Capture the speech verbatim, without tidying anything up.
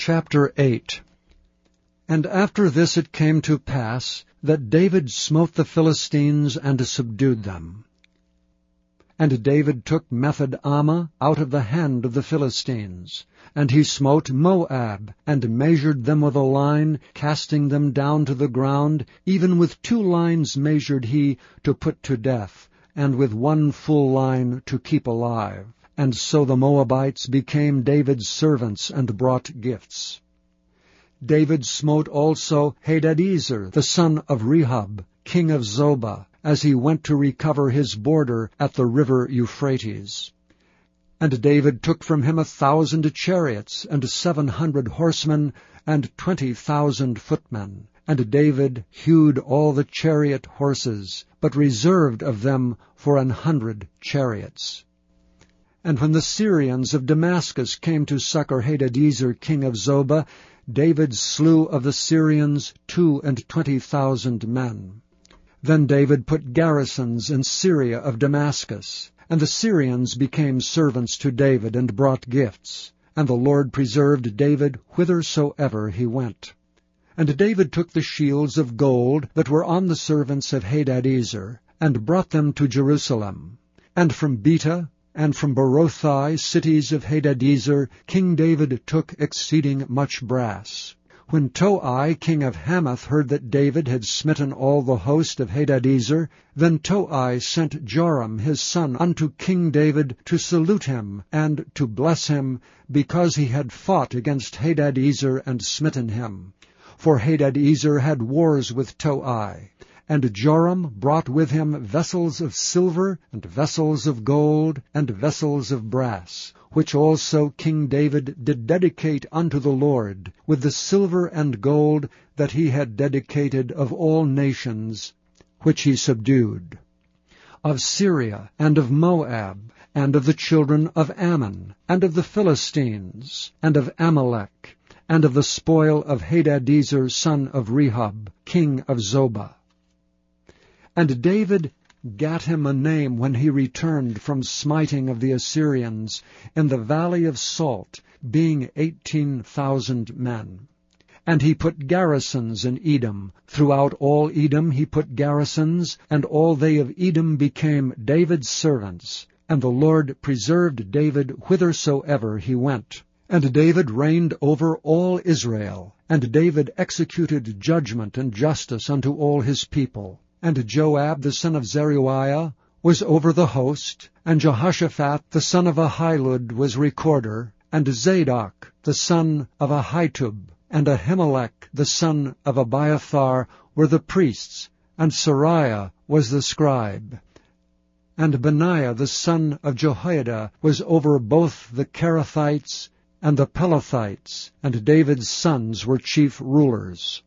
Chapter eight. And after this it came to pass that David smote the Philistines and subdued them. And David took Method-Ammah out of the hand of the Philistines. And he smote Moab, and measured them with a line, casting them down to the ground. Even with two lines measured he to put to death, and with one full line to keep alive. And so the Moabites became David's servants and brought gifts. David smote also Hadadezer, the son of Rehob, king of Zobah, as he went to recover his border at the river Euphrates. And David took from him a thousand chariots, and seven hundred horsemen, and twenty thousand footmen. And David hewed all the chariot horses, but reserved of them for an hundred chariots. And when the Syrians of Damascus came to succor Hadadezer king of Zobah, David slew of the Syrians two and twenty thousand men. Then David put garrisons in Syria of Damascus, and the Syrians became servants to David and brought gifts. And the Lord preserved David whithersoever he went. And David took the shields of gold that were on the servants of Hadadezer, and brought them to Jerusalem. And from Betah, and from Berothai, cities of Hadadezer, King David took exceeding much brass. When Toi, king of Hamath, heard that David had smitten all the host of Hadadezer, then Toi sent Joram his son unto King David to salute him, and to bless him, because he had fought against Hadadezer and smitten him. For Hadadezer had wars with Toi. And Joram brought with him vessels of silver, and vessels of gold, and vessels of brass, which also King David did dedicate unto the Lord, with the silver and gold that he had dedicated of all nations, which he subdued, of Syria, and of Moab, and of the children of Ammon, and of the Philistines, and of Amalek, and of the spoil of Hadadezer son of Rehob, king of Zobah. And David gat him a name when he returned from smiting of the Assyrians in the valley of Salt, being eighteen thousand men. And he put garrisons in Edom. Throughout all Edom he put garrisons, and all they of Edom became David's servants. And the Lord preserved David whithersoever he went. And David reigned over all Israel. And David executed judgment and justice unto all his people. And Joab the son of Zeruiah was over the host, and Jehoshaphat the son of Ahilud was recorder, and Zadok the son of Ahitub, and Ahimelech the son of Abiathar were the priests, and Sariah was the scribe. And Benaiah the son of Jehoiada was over both the Kerethites and the Pelethites, and David's sons were chief rulers.